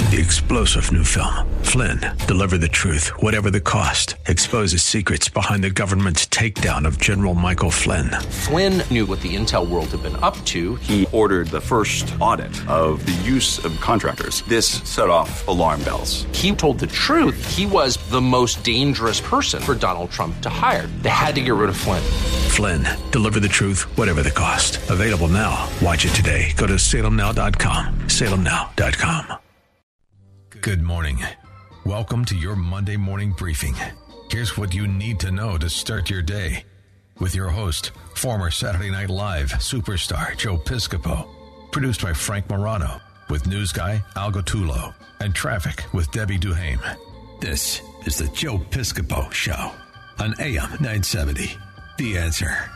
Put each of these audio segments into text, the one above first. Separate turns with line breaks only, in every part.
The explosive new film, Flynn, deliver the truth, whatever the cost, exposes secrets behind the government's takedown of General Michael Flynn.
Flynn knew what the intel world had been up to.
He ordered the first audit of the use of contractors. This set off alarm bells.
He told the truth. He was the most dangerous person for Donald Trump to hire. They had to get rid of Flynn.
Flynn, deliver the truth, whatever the cost. Available now. Watch it today. Go to salemnow.com. salemnow.com.
Good morning. Welcome to your Monday morning briefing. Here's what you need to know to start your day. With your host, former Saturday Night Live superstar Joe Piscopo. Produced by Frank Morano. With news guy Al Gottulo. And traffic with Debbie Duhame. This is the Joe Piscopo Show on AM 970. The Answer.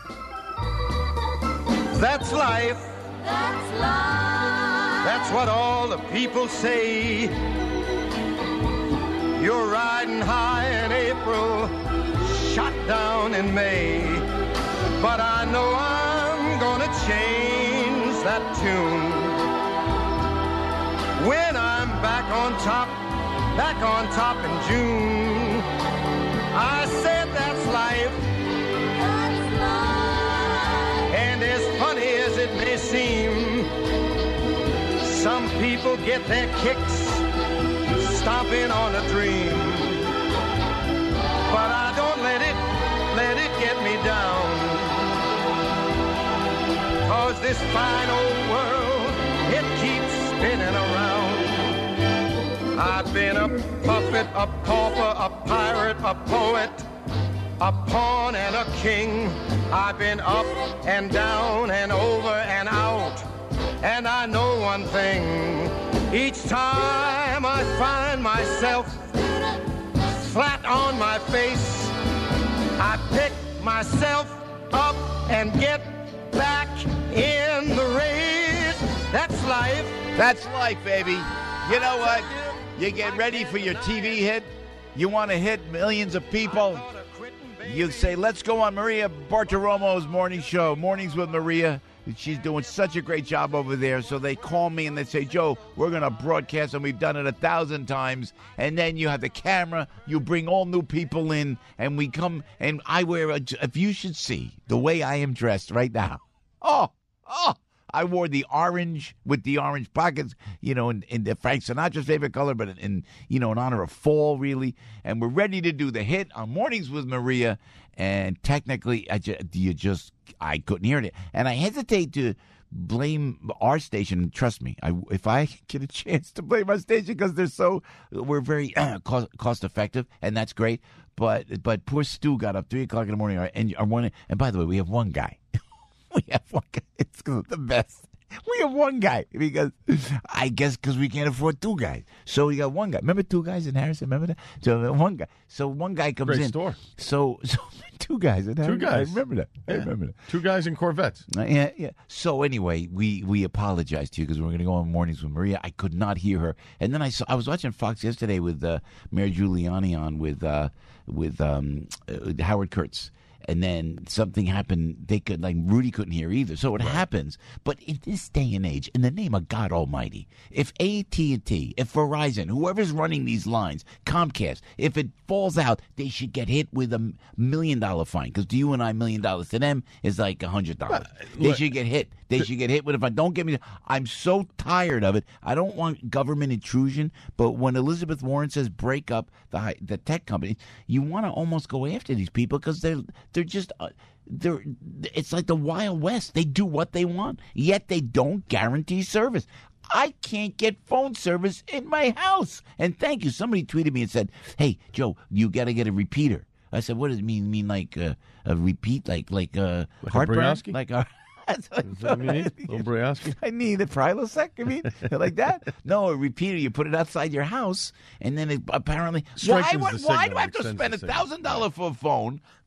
That's life.
That's life.
That's what all the people say. You're riding high in April, shot down in May. But I know I'm gonna change that tune. When I'm back on top in June. I said that's life.
That's life.
And as funny as it may seem, some people get their kicks stomping on a dream. But I don't let it get me down. 'Cause this fine old world, it keeps spinning around. I've been a puppet, a pauper, a pirate, a poet, a pawn and a king. I've been up and down and over and out. And I know one thing, each time I find myself flat on my face, I pick myself up and get back in the race. That's life.
That's life, baby. You know what? You get ready for your TV hit. You want to hit millions of people. You say, let's go on Maria Bartiromo's morning show, Mornings with Maria. She's doing such a great job over there. So they call me and they say, Joe, we're going to broadcast, and we've done it 1,000 times. And then you have the camera. You bring all new people in, and we come, and I wear, if you should see the way I am dressed right now. Oh, I wore the orange with the orange pockets, you know, in the Frank Sinatra's favorite color, but in honor of fall, really. And we're ready to do the hit on Mornings with Maria. And technically, I couldn't hear it. And I hesitate to blame our station. Trust me, if I get a chance to blame our station, because we're very cost effective, and that's great. But poor Stu got up 3 o'clock in the morning, and by the way, we have one guy. We have one guy. It's the best. We have one guy because we can't afford two guys. So we got one guy. Remember two guys in Harrison? Remember that? So one guy. So one guy comes in.
Great store.
So two guys in Harrison.
Two guys.
I remember that.
Yeah.
I remember that.
Two guys in Corvettes.
Yeah. So anyway, we apologize to you because we're going to go on Mornings with Maria. I could not hear her, and then I was watching Fox yesterday with Mayor Giuliani on with Howard Kurtz. And then something happened. Rudy couldn't hear either. So it happens. But in this day and age, in the name of God Almighty, if AT&T, if Verizon, whoever's running these lines, Comcast, if it falls out, they should get hit with $1 million fine. Because to you and I, $1 million to them is like $100. They should get hit. They should get hit with a fine. Don't get me. I'm so tired of it. I don't want government intrusion. But when Elizabeth Warren says break up the tech companies, you want to almost go after these people because they're just it's like the Wild West. They do what they want, yet they don't guarantee service. I can't get phone service in my house. And thank you. Somebody tweeted me and said, "Hey, Joe, you got to get a repeater." I said, "What does it mean? Mean like a repeat, like heartburn, like a." That's what you need?
Little Brioski?
I need a Prilosec, you mean? Like that? No, a repeater. You put it outside your house, and then it apparently... Why do I have to spend $1,000 for a phone,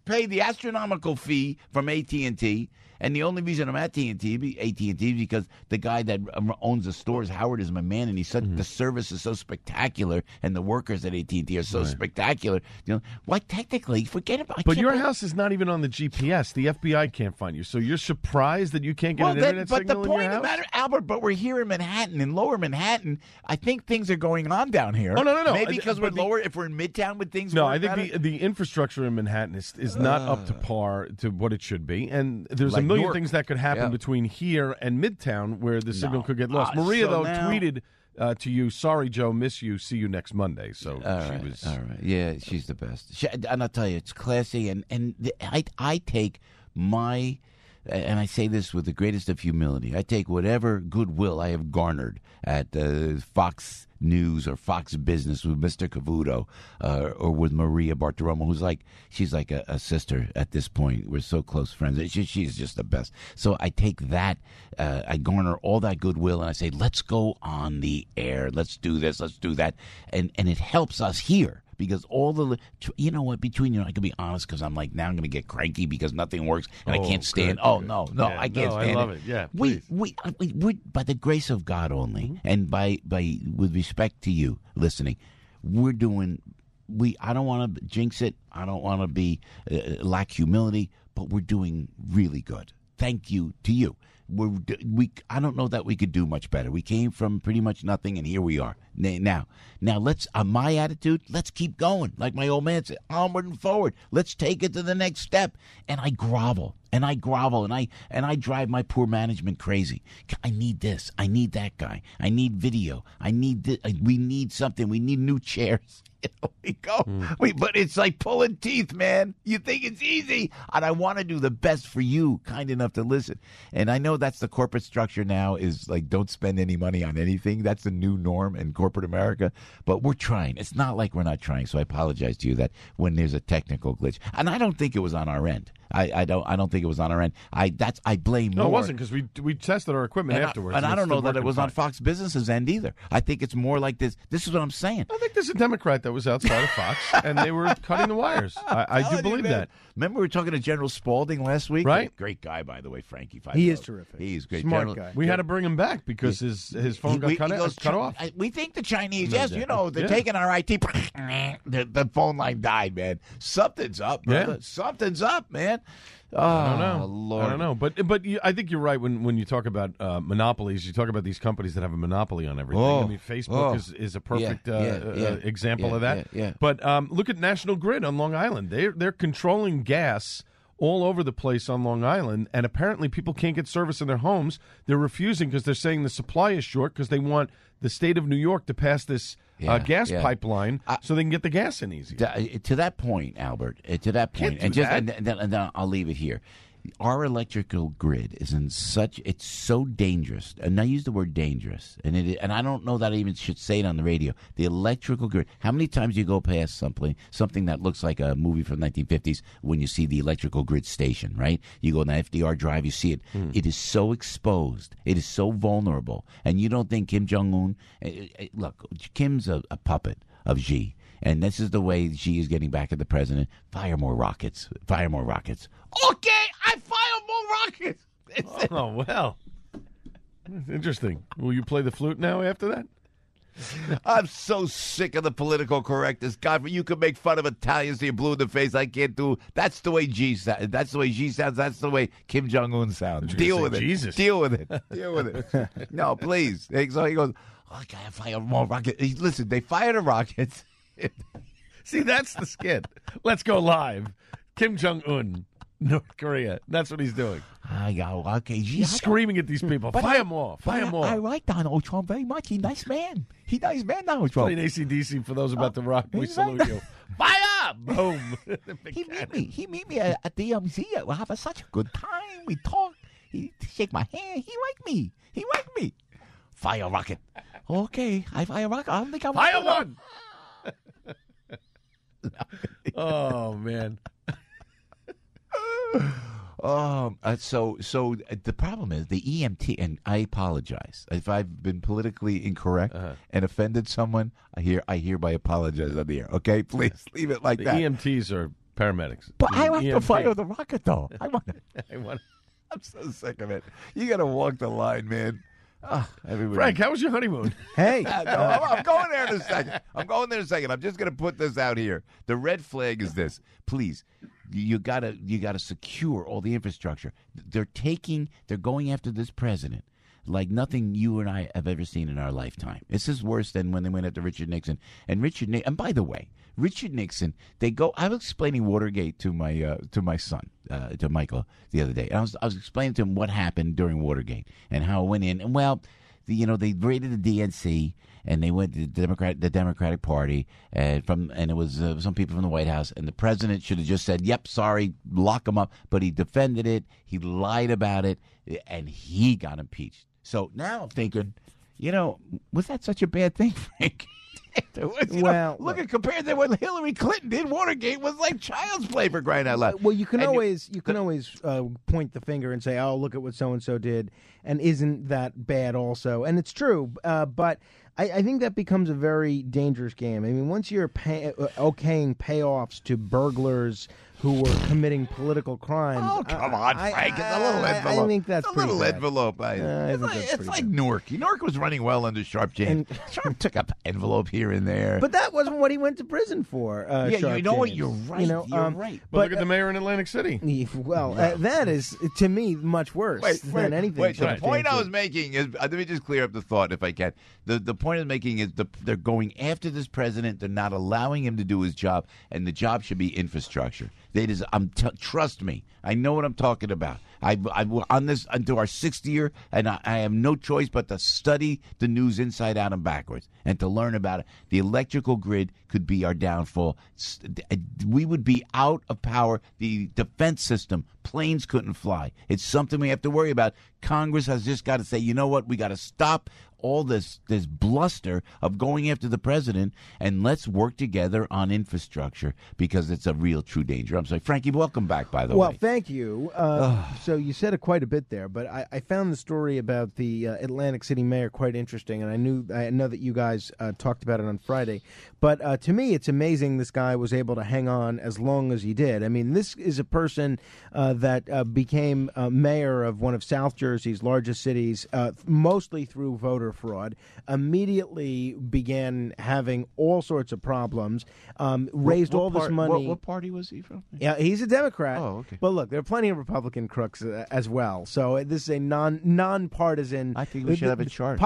pay the astronomical fee from AT&T. And the only reason I'm at AT&T is because the guy that owns the stores, Howard, is my man, and he said the service is so spectacular, and the workers at AT&T are so spectacular. You know, why technically, forget about.
But your house is not even on the GPS. The FBI can't find you, so you're surprised that you can't get an internet signal in your house.
But the point of the matter, Albert, but we're here in Manhattan, in Lower Manhattan. I think things are going on down here.
Oh no!
Maybe because we're lower. If we're in Midtown, with things.
No, I think the infrastructure in Manhattan is not up to par to what it should be, and there's a million things that could happen between here and Midtown where the signal could get lost. Maria, though, tweeted to you, "Sorry, Joe, miss you. See you next Monday." So she was
all right. Yeah, she's the best. And I'll tell you, it's classy, and I take my. And I say this with the greatest of humility. I take whatever goodwill I have garnered at Fox News or Fox Business with Mr. Cavuto or with Maria Bartiromo, she's like a sister at this point. We're so close friends. She's just the best. So I take that, I garner all that goodwill, and I say, let's go on the air. Let's do this. Let's do that. And it helps us here. Because you know what, between you and I can be honest, because I'm like, now I'm going to get cranky because nothing works and I can't stand.
Good.
No, I can't stand it.
I love it. Yeah,
we by the grace of God only, and by with respect to you listening, we're doing. I don't want to jinx it. I don't want to be lack humility, but we're doing really good. Thank you to you. I don't know that we could do much better. We came from pretty much nothing, and here we are. Now let's. My attitude. Let's keep going, like my old man said, onward and forward. Let's take it to the next step. And I grovel, and I drive my poor management crazy. I need this. I need that guy. I need video. I need this. We need something. We need new chairs. We go. But it's like pulling teeth, man. You think it's easy. And I want to do the best for you, kind enough to listen. And I know that's the corporate structure now is like don't spend any money on anything. That's the new norm in corporate America. But we're trying. It's not like we're not trying. So I apologize to you that when there's a technical glitch. And I don't think it was on our end. I don't think it was on our end. I blame more.
No, it wasn't because we tested our equipment afterwards.
And I don't know that it was on Fox Business's end either. I think it's more like this. This is what I'm saying.
I think there's a Democrat that was outside of Fox, and they were cutting the wires. I do believe that.
Remember we were talking to General Spaulding last week?
Right.
Great guy, by the way, Frankie.
He is terrific.
He's great.
Smart guy.
We had to bring him back because his phone got cut off.
We think the Chinese, they're taking our IT. The phone line died, man. Something's up, brother.
Yeah.
Something's up, man.
I don't know.
Lord.
I don't know. But I think you're right when you talk about monopolies. You talk about these companies that have a monopoly on everything. I mean, Facebook is a perfect example of that.
Yeah.
But look at National Grid on Long Island. They're controlling gas all over the place on Long Island, and apparently people can't get service in their homes. They're refusing because they're saying the supply is short because they want the state of New York to pass this gas pipeline so they can get the gas in easy.
To that point, Albert, and then I'll leave it here. Our electrical grid is it's so dangerous, and I use the word dangerous, and I don't know that I even should say it on the radio. The electrical grid. How many times do you go past something that looks like a movie from the 1950s when you see the electrical grid station, right? You go on the FDR Drive, you see it. It is so exposed. It is so vulnerable, and you don't think Kim Jong-un? Look, Kim's a puppet of Xi. And this is the way Xi is getting back at the president. Fire more rockets. Fire more rockets. Okay, I fire more rockets.
Oh, well. Interesting. Will you play the flute now after that?
I'm so sick of the political correctness. God, you can make fun of Italians till you're blue in the face. I can't do. That's the way Xi sounds. That's the way Xi sounds. That's the way Kim Jong-un sounds. Deal with it.
Jesus.
Deal with it. Deal with it. No, please. So he goes, okay, I fire more rockets. Listen, they fired the rockets.
See, that's the skit. Let's go live. Kim Jong-un, North Korea. That's what he's doing.
I go, okay.
He's screaming at these people. Fire more. Fire more.
I like Donald Trump very much. He's a nice man. He's a nice man, Donald Trump.
Playing AC/DC for those about to rock. We salute you. Fire! Boom.
He meet me at the DMZ. We have such a good time. We talk. He shake my hand. He like me. Fire rocket. Okay, I fire rocket. I don't think I'm
fire one. Oh man.
So the problem is the EMT, and I apologize if I've been politically incorrect and offended someone. I hereby apologize on the air. Okay, please leave it like that.
The EMTs are Paramedics.
But I like to
EMT.
fire the rocket, though.
I want.
I'm so sick of it. You got to walk the line, man. Everybody.
Frank, how was your honeymoon?
Hey,
No, I'm going there in a second. I'm just going to put this out here. The red flag is this. Please, you gotta secure all the infrastructure. They're going after this president like nothing you and I have ever seen in our lifetime. This is worse than when they went after Richard Nixon. And by the way, Richard Nixon, I was explaining Watergate to my son, to Michael, the other day. And I was explaining to him what happened during Watergate and how it went in. And they raided the DNC and they went to the Democratic Party, and it was some people from the White House. And the president should have just said, "Yep, sorry, lock him up." But he defended it. He lied about it, and he got impeached. So now I'm thinking, was that such a bad thing, Frank? Compared to what Hillary Clinton did, Watergate was like child's play, for crying out loud.
well, you can always point the finger and say, "Oh, look at what so and so did," and isn't that bad also? And it's true, but I think that becomes a very dangerous game. I mean, once you're okaying payoffs to burglars who were committing political crimes.
Oh, come on, Frank. It's a little envelope.
I think that's
a little
bad.
envelope. It's like Newark. Newark was running well under Sharp James. Sharp took up envelope here and there.
But that wasn't what he went to prison for.
Yeah, you know what?
James.
You're right. You're right.
But look at the mayor in Atlantic City.
Well, that is, to me, much worse than anything.
Wait, the point I was making is, let me just clear up the thought if I can. The point I was making is they're going after this president. They're not allowing him to do his job, and the job should be infrastructure. Trust me, I know what I'm talking about. I'm on this into our 6th year, and I have no choice but to study the news inside out and backwards and to learn about it. The electrical grid could be our downfall. We would be out of power. The defense system, planes couldn't fly. It's something we have to worry about. Congress has just got to say, you know what, we got to stop all this bluster of going after the president, and let's work together on infrastructure because it's a real, true danger. I'm sorry. Frankie, welcome back, by the way.
Well, thank you. So you said it quite a bit there, but I found the story about the Atlantic City mayor quite interesting, and I know that you guys talked about it on Friday. But to me, it's amazing this guy was able to hang on as long as he did. I mean, this is a person that became mayor of one of South Jersey's largest cities, mostly through voter fraud, immediately began having all sorts of problems, raised all this money.
What party was he from?
Yeah, he's a Democrat.
Oh, okay.
But look, there are plenty of Republican crooks as well. So this is a nonpartisan.
I think we should have a chart.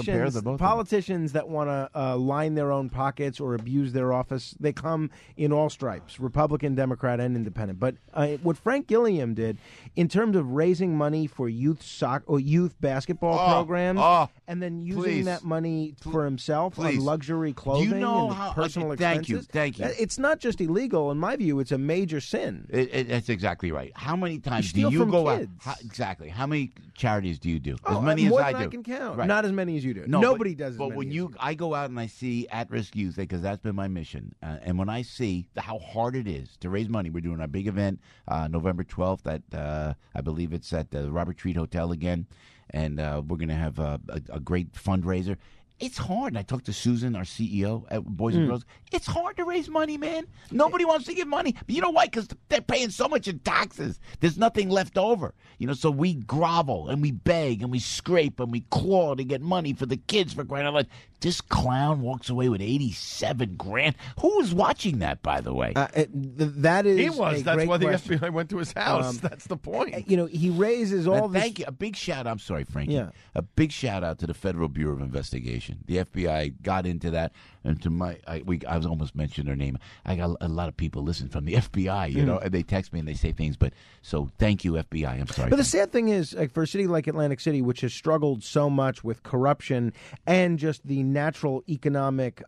Politicians that want to line their own pockets or abuse their office, they come in all stripes, Republican, Democrat, and Independent. But what Frank Gilliam did in terms of raising money for youth soccer or youth basketball programs, and then using that money for himself on luxury clothing and personal expenses.
Thank you.
It's not just illegal. In my view, it's a major sin.
That's exactly right. How many times
do you go
out? Exactly. How many charities do you do?
As
many
more
as I
than
do.
I can count.
Right.
Not as many as you do.
No,
Nobody does.
But when I go out and I see at-risk youth, because that's been my mission, and when I see how hard it is to raise money, we're doing our big event November 12th at I believe it's at the Robert Treat Hotel again, and we're going to have a great fundraiser. It's hard. I talked to Susan, our CEO at Boys and Girls. It's hard to raise money, man. Nobody wants to give money. But you know why? Because they're paying so much in taxes. There's nothing left over. So we grovel and we beg and we scrape and we claw to get money for the kids, for crying out loud. This clown walks away with $87,000. Who was watching that, by the way?
That is
He was. That's why the FBI went to his house. That's the point.
He raises all this.
Thank you. A big shout out. I'm sorry, Frankie.
Yeah.
A big shout out to the Federal Bureau of Investigation. The FBI got into that, and to I was almost mentioned their name. I got a lot of people listen from the FBI, and they text me and they say things. But so thank you, FBI. I'm sorry.
But the sad thing is, for a city like Atlantic City, which has struggled so much with corruption and just the natural economic,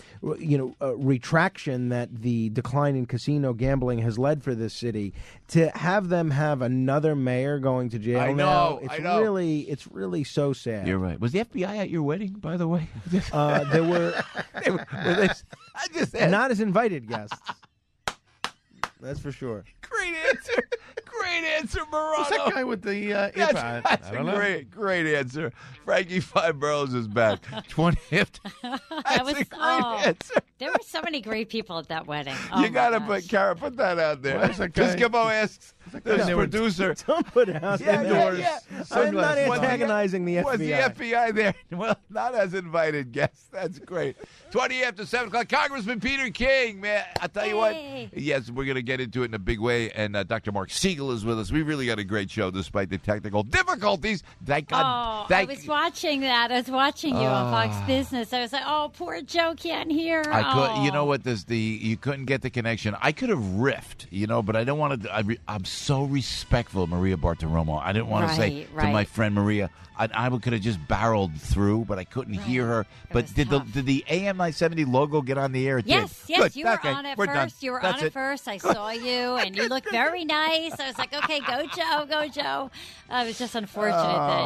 retraction that the decline in casino gambling has led for this city, to have them have another mayor going to jail
I
now,
know.
it's really so sad.
You're right. Was the FBI at your wedding, by the way?
There were
I just asked.
not as invited guests. That's for sure.
Great answer. great answer, Morano.
Who's that guy with the
That's
I don't know.
great answer. Frankie Five Boroughs is back. 20th. That's a great answer.
There were so many great people at that wedding. Oh,
You got to put that out there.
Why is that guy-
Piscopo asks this
they were-
producer.
Don't put it out there.
Yeah.
I'm not
Sunglasses.
antagonizing the
Was the
FBI.
FBI there? Well, not as invited guests. That's great. 20 after 7 o'clock. Congressman Peter King, man. I'll tell you what.
Hey.
Yes, we're going to get into it in a big way. And Dr. Mark Siegel is with us. We really got a great show despite the technical difficulties. Thank God.
I was watching that. I was watching you on Fox Business. I was like, oh, poor Joe can't hear.
You know what? You couldn't get the connection. I could have riffed, but I don't want to. I'm so respectful of Maria Bartiromo. I didn't want to say to my friend Maria. I could have just barreled through, but I couldn't hear her. But did the AM 970 logo get on the air? It
Yes,
did. Good.
you were
Okay,
on it
we're
first.
done.
You were
That's
on it
it.
first. I saw you, and you looked very nice. I was like, okay, go Joe. It was just unfortunate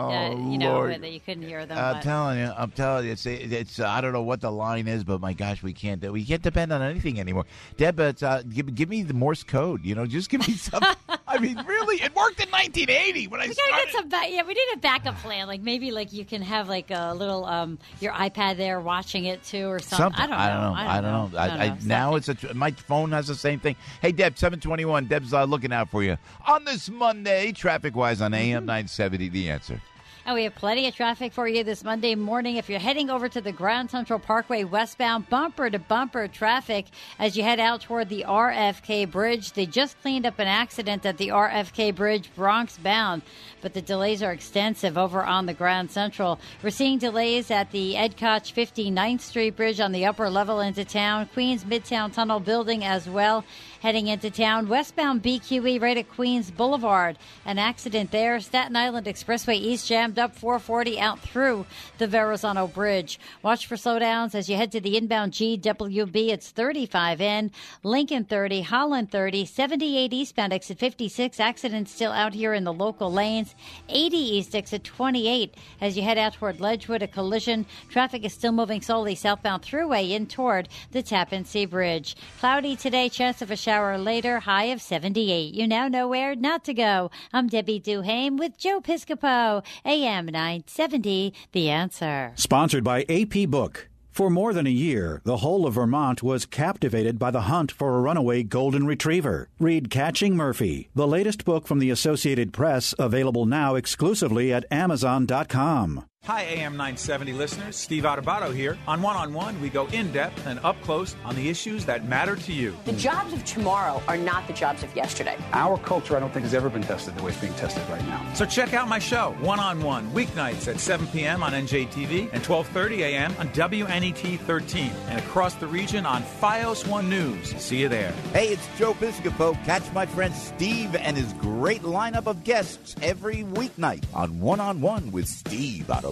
Lord.
that you couldn't hear them.
I'm telling you, it's I don't know what the line is, but my gosh, we can't depend on anything anymore. Deb, give me the Morse code. Just give me something. I mean, really, it worked in 1980 when I started.
We need a backup plan. Like maybe you can have like a little your iPad there watching it too or something. I don't know.
Now my phone has the same thing. Hey, Deb, 721. Deb's looking out for you on this Monday, traffic-wise on AM 970. The Answer.
And we have plenty of traffic for you this Monday morning. If you're heading over to the Grand Central Parkway westbound, bumper-to-bumper traffic as you head out toward the RFK Bridge. They just cleaned up an accident at the RFK Bridge, Bronx bound, but the delays are extensive over on the Grand Central. We're seeing delays at the Ed Koch 59th Street Bridge on the upper level into town, Queens Midtown Tunnel building as well. Heading into town, westbound BQE right at Queens Boulevard. An accident there. Staten Island Expressway East jammed up 440 out through the Verrazano Bridge. Watch for slowdowns as you head to the inbound GWB. It's 35 in, Lincoln 30, Holland 30, 78 eastbound exit 56. Accidents still out here in the local lanes. 80 east exit 28 as you head out toward Ledgewood. A collision. Traffic is still moving slowly southbound thruway in toward the Tappan Zee Bridge. Cloudy today, chance of a shower later, high of 78. You now know where not to go. I'm Debbie Duhame with Joe Piscopo, AM 970, The Answer.
Sponsored by AP Book. For more than a year, the whole of Vermont was captivated by the hunt for a runaway golden retriever. Read Catching Murphy, the latest book from the Associated Press, available now exclusively at Amazon.com.
Hi, AM 970 listeners. Steve Adubato here. On One-on-One, we go in-depth and up-close on the issues that matter to you.
The jobs of tomorrow are not the jobs of yesterday.
Our culture, I don't think, has ever been tested the way it's being tested right now.
So check out my show, One-on-One, weeknights at 7 p.m. on NJTV and 12:30 a.m. on WNET 13 and across the region on FiOS 1 News. See you there.
Hey, it's Joe Piscopo. Catch my friend Steve and his great lineup of guests every weeknight on with Steve Adubato.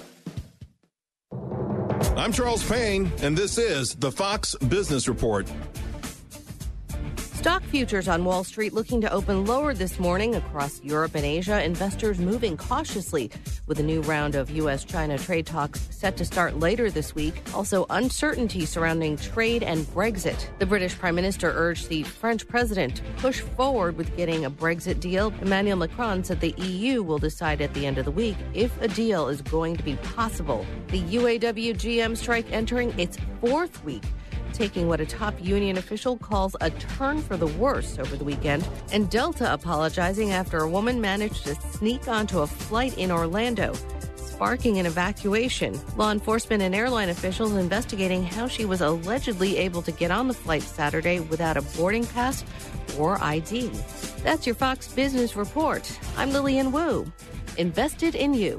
I'm Charles Payne, and this is the Fox Business Report.
Stock futures on Wall Street looking to open lower this morning across Europe and Asia. Investors moving cautiously with a new round of U.S.-China trade talks set to start later this week. Also, uncertainty surrounding trade and Brexit. The British Prime Minister urged the French president to push forward with getting a Brexit deal. Emmanuel Macron said the EU will decide at the end of the week if a deal is going to be possible. The UAW GM strike entering its fourth week, taking what a top union official calls a turn for the worse over the weekend, and Delta apologizing after a woman managed to sneak onto a flight in Orlando, sparking an evacuation. Law enforcement and airline officials investigating how she was allegedly able to get on the flight Saturday without a boarding pass or ID. That's your Fox Business Report. I'm Lillian Wu. Invested in you.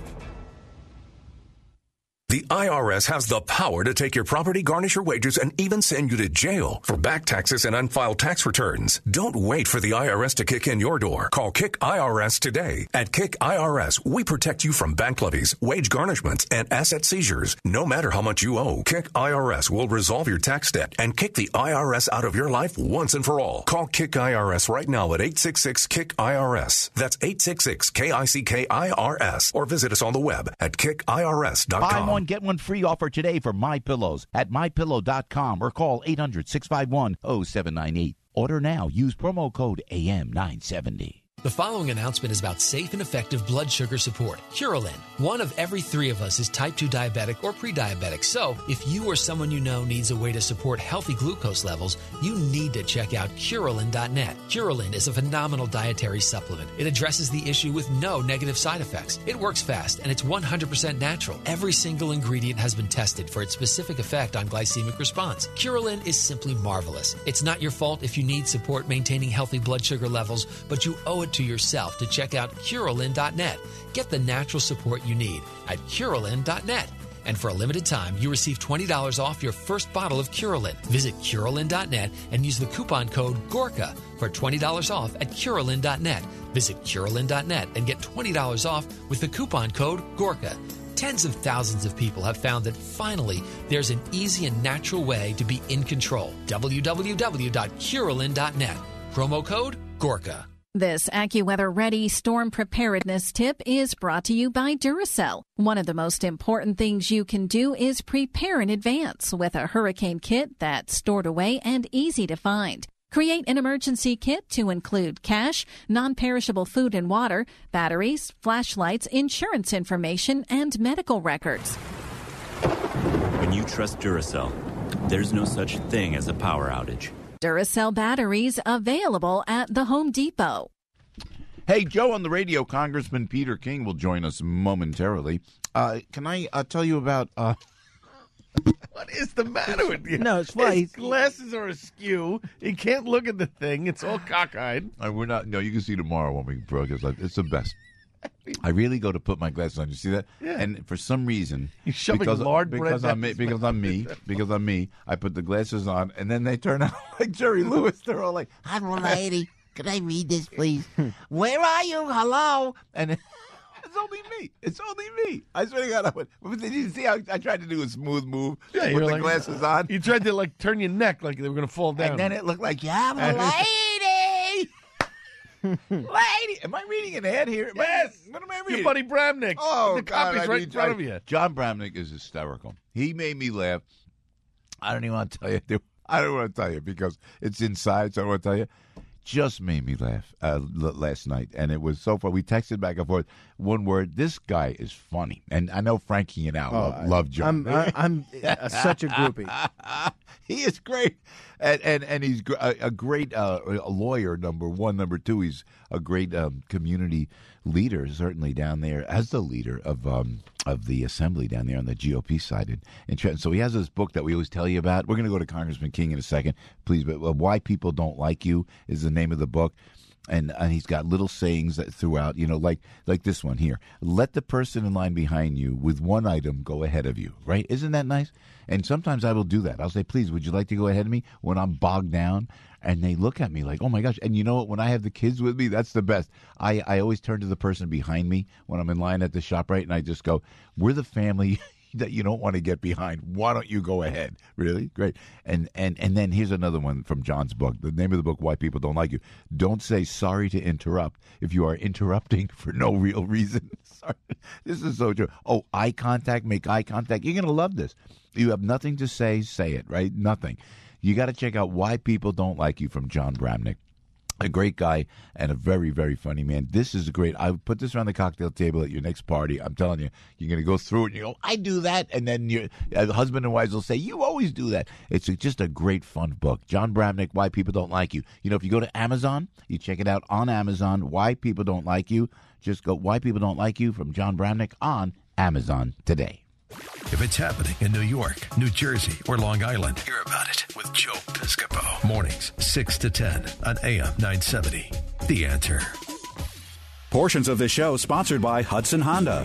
The IRS has the power to take your property, garnish your wages, and even send you to jail for back taxes and unfiled tax returns. Don't wait for the IRS to kick in your door. Call Kick IRS today. At Kick IRS, we protect you from bank levies, wage garnishments, and asset seizures. No matter how much you owe, Kick IRS will resolve your tax debt and kick the IRS out of your life once and for all. Call Kick IRS right now at 866-KICK-IRS. That's 866-KICK-IRS. Or visit us on the web at kickirs.com.
Buy one, get one free offer today for MyPillows at MyPillow.com or call 800-651-0798. Order now. Use promo code AM970.
The following announcement is about safe and effective blood sugar support. Curolin. 1 of every 3 of us is type 2 diabetic or pre-diabetic. So, if you or someone you know needs a way to support healthy glucose levels, you need to check out Curolin.net. Curolin is a phenomenal dietary supplement. It addresses the issue with no negative side effects. It works fast and it's 100% natural. Every single ingredient has been tested for its specific effect on glycemic response. Curolin is simply marvelous. It's not your fault if you need support maintaining healthy blood sugar levels, but you owe it to yourself to check out Curolin.net. Get the natural support you need at Curolin.net. And for a limited time, you receive $20 off your first bottle of Curolin. Visit Curolin.net and use the coupon code GORKA for $20 off at Curolin.net. Visit Curolin.net and get $20 off with the coupon code GORKA. Tens of thousands of people have found that finally there's an easy and natural way to be in control. www.Curolin.net. Promo code GORKA.
This AccuWeather-ready storm preparedness tip is brought to you by Duracell. One of the most important things you can do is prepare in advance with a hurricane kit that's stored away and easy to find. Create an emergency kit to include cash, non-perishable food and water, batteries, flashlights, insurance information, and medical records.
When you trust Duracell, there's no such thing as a power outage.
Duracell batteries available at the Home Depot.
Hey, Joe on the radio, Congressman Peter King will join us momentarily. Can I tell you about...
What is the matter with you?
No, it's fine.
His glasses are askew. He can't look at the thing. It's all cockeyed.
We're not. No, you can see tomorrow when we broadcast. It's the best. I really go to put my glasses on. You see that?
Yeah.
And for some reason,
You're shoving lard bread
because I'm me, I put the glasses on, and then they turn out like Jerry Lewis. They're all like,
"I'm a lady. Can I read this, please? Where are you? Hello."
And it's only me. It's only me. I swear to God, did you see how I tried to do a smooth move with the glasses on?
You tried to turn your neck like they were going to fall down.
And then it looked like, yeah, I'm a lady. Lady. Am I reading an ad here?
Yes.
What am I reading?
Your buddy Bramnick.
Oh,
the copy's right in front of you.
John Bramnick is hysterical. He made me laugh. I don't even want to tell you. I don't want to tell you because it's inside, so I don't want to tell you. Just made me laugh last night, and it was so fun. We texted back and forth. One word, this guy is funny. And I know Frankie and Al love John.
I'm such a groupie.
He is great. And he's a great lawyer, number one. Number two, he's a great community leader, certainly down there, as the leader of the assembly down there on the GOP side in Trenton. So he has this book that we always tell you about. We're going to go to Congressman King in a second, please. But Why People Don't Like You is the name of the book. And he's got little sayings that throughout, like this one here. Let the person in line behind you with one item go ahead of you, right? Isn't that nice? And sometimes I will do that. I'll say, please, would you like to go ahead of me when I'm bogged down? And they look at me like, oh, my gosh. And you know what? When I have the kids with me, that's the best. I always turn to the person behind me when I'm in line at the ShopRite, and I just go, we're the family that you don't want to get behind. Why don't you go ahead? Really? Great. And then here's another one from John's book. The name of the book, Why People Don't Like You. Don't say sorry to interrupt if you are interrupting for no real reason. Sorry. This is so true. Oh, eye contact, make eye contact. You're going to love this. You have nothing to say it, right? Nothing. You got to check out Why People Don't Like You from John Bramnick. A great guy and a very, very funny man. This is great. I would put this around the cocktail table at your next party. I'm telling you, you're going to go through it and you go, I do that. And then your husband and wives will say, you always do that. It's just a great, fun book. John Bramnick, Why People Don't Like You. If you go to Amazon, you check it out on Amazon, Why People Don't Like You. Just go Why People Don't Like You from John Bramnick on Amazon today.
If it's happening in New York, New Jersey, or Long Island, hear about it with Joe Piscopo. Mornings, 6 to 10 on AM 970. The Answer.
Portions of this show sponsored by Hudson Honda.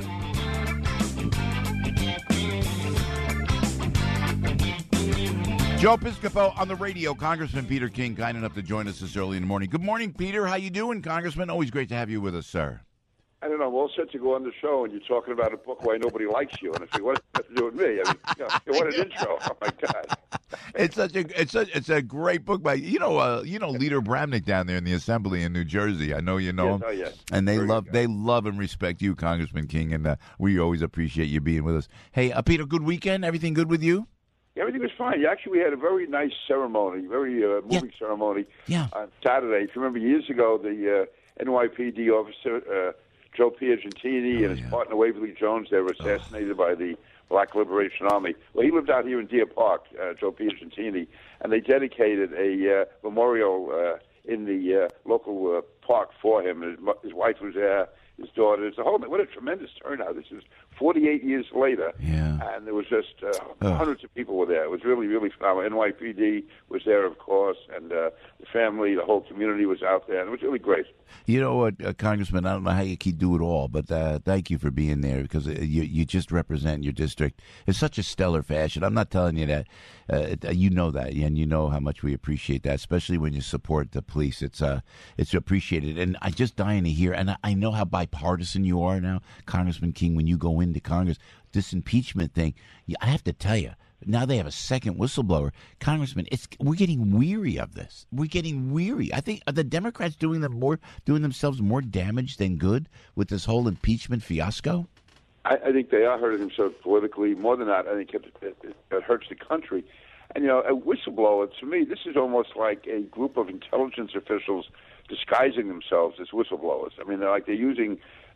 Joe Piscopo on the radio. Congressman Peter King, kind enough to join us this early in the morning. Good morning, Peter. How you doing, Congressman? Always great to have you with us, sir.
I don't know. I'm all set to go on the show, and you're talking about a book why nobody likes you. And I say, what does that have to do with me? I mean, what an intro! Oh my God!
It's a great book by Leader Bramnick down there in the Assembly in New Jersey. I know you know him,
yes.
And they love and respect you, Congressman King, and we always appreciate you being with us. Hey, Peter, good weekend. Everything good with you?
Everything was fine. Actually, we had a very nice ceremony, very moving ceremony on Saturday. If you remember years ago, the NYPD officer Joe Piagentini and his partner Waverly Jones. They were assassinated by the Black Liberation Army. Well, he lived out here in Deer Park, Joe Piagentini, and they dedicated a memorial in the local park for him. And his wife was there, his daughters, the whole. What a tremendous turnout! This is 48 years later, and there was just hundreds of people were there. It was really, really phenomenal. NYPD was there, of course, and the family, the whole community was out there, and it was really great.
You know what, Congressman, I don't know how you can do it all, but thank you for being there, because you just represent your district in such a stellar fashion. I'm not telling you that. You know that, and you know how much we appreciate that, especially when you support the police. It's appreciated, and I'm just dying to hear, and I know how bipartisan you are now, Congressman King, when you go into Congress. This impeachment thing, I have to tell you, now they have a second whistleblower. Congressman, we're getting weary of this. We're getting weary. I think are the Democrats doing themselves more damage than good with this whole impeachment fiasco?
I think they are hurting themselves politically. More than that, I think it hurts the country. And, a whistleblower, to me, this is almost like a group of intelligence officials disguising themselves as whistleblowers. I mean, they're using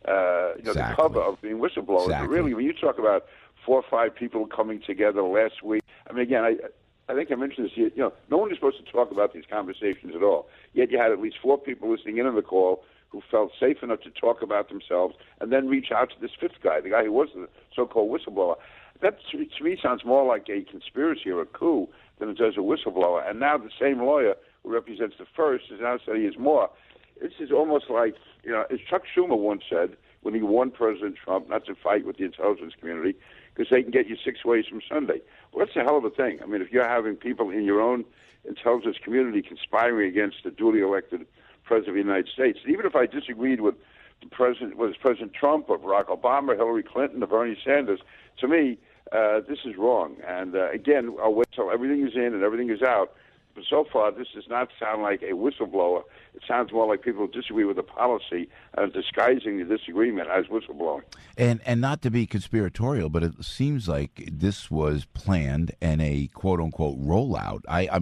the cover of being whistleblowers. Exactly. But really, when you talk about 4 or 5 people coming together last week, I mean, again, I think I mentioned this. No one is supposed to talk about these conversations at all. Yet you had at least 4 people listening in on the call who felt safe enough to talk about themselves and then reach out to this 5th guy, the guy who was the so-called whistleblower. That, to me, sounds more like a conspiracy or a coup than it does a whistleblower. And now the same lawyer who represents the first is now saying he is more. This is almost like, as Chuck Schumer once said when he warned President Trump not to fight with the intelligence community because they can get you 6 ways from Sunday. Well, that's a hell of a thing. I mean, if you're having people in your own intelligence community conspiring against the duly elected President of the United States, even if I disagreed with President Trump or Barack Obama, Hillary Clinton, or Bernie Sanders, to me, this is wrong. And again, I'll wait till everything is in and everything is out. But so far, this does not sound like a whistleblower. It sounds more like people who disagree with the policy and disguising the disagreement as whistleblowing.
And not to be conspiratorial, but it seems like this was planned and a quote unquote rollout.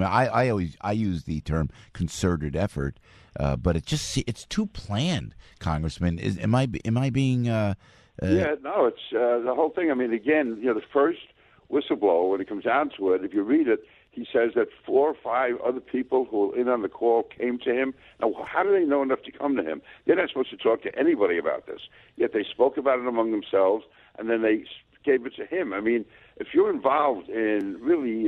I use the term concerted effort, but it's too planned, Congressman. Am I being? Yeah,
no, it's the whole thing. I mean, again, the first whistleblower, when it comes down to it, if you read it, he says that 4 or 5 other people who were in on the call came to him. Now, how do they know enough to come to him? They're not supposed to talk to anybody about this. Yet they spoke about it among themselves, and then they gave it to him. I mean, if you're involved in really